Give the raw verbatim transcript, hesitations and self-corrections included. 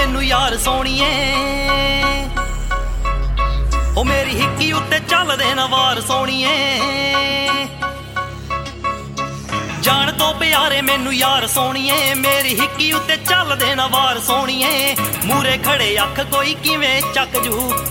मैनू यार सोणीए ओ मेरी हिक्की उत्ते चलदे न वार सोणीए जान तो प्यारे मैनू यार सोणीए मेरी हिक्की उत्ते चलदे न वार सोणीए मूरे खड़े अख कोई किवें चक जू